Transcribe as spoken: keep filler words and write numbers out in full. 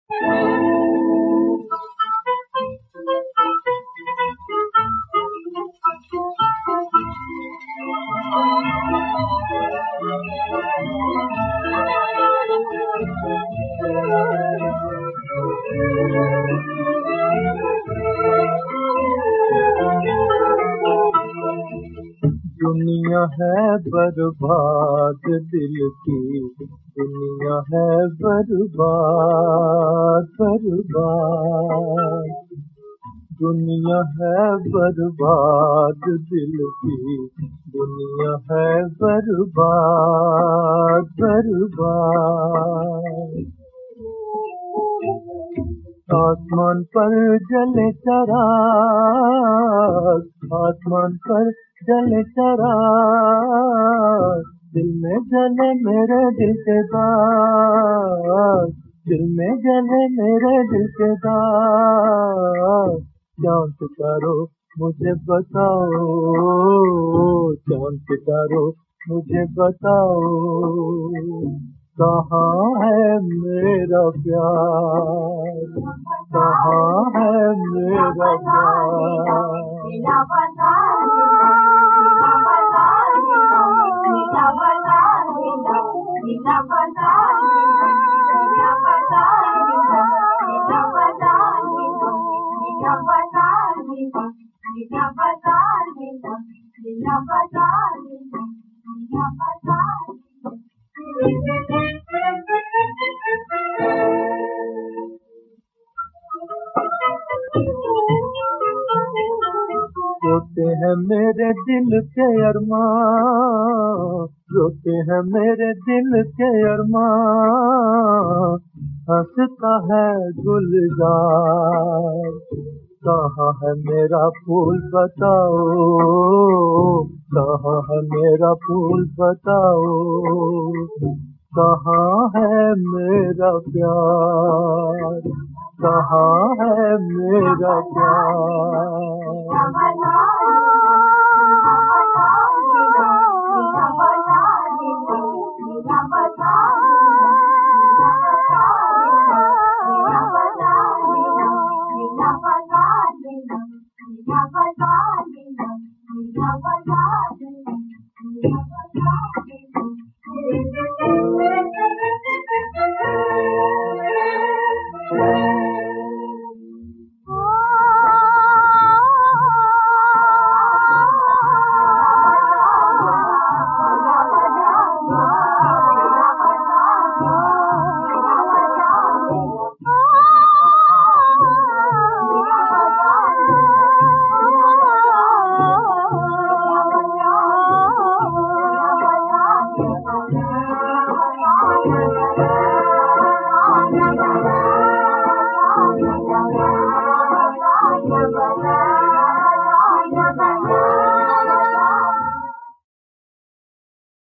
दुनिया है बर्बाद दिल की, दुनिया है बर्बाद बर्बाद, दुनिया है बर्बाद दिल की, दुनिया है बर्बाद बर्बाद। आसमान पर जले चराग, आसमान पर जले चराग, दिल में जले मेरे दिल के दाग, दिल में जले मेरे दिल के दाग। चांद सितारो मुझे बताओ, चांद सितारो मुझे बताओ, कहाँ है मेरा प्यार, कहाँ है मेरा प्यार। रोते हैं मेरे दिल के अरमान, रोते हैं मेरे दिल के अरमान, हंसता है गुलजार। कहाँ है मेरा फूल बताओ, कहाँ है मेरा फूल बताओ, कहाँ है मेरा प्यार, कहाँ है मेरा प्यार।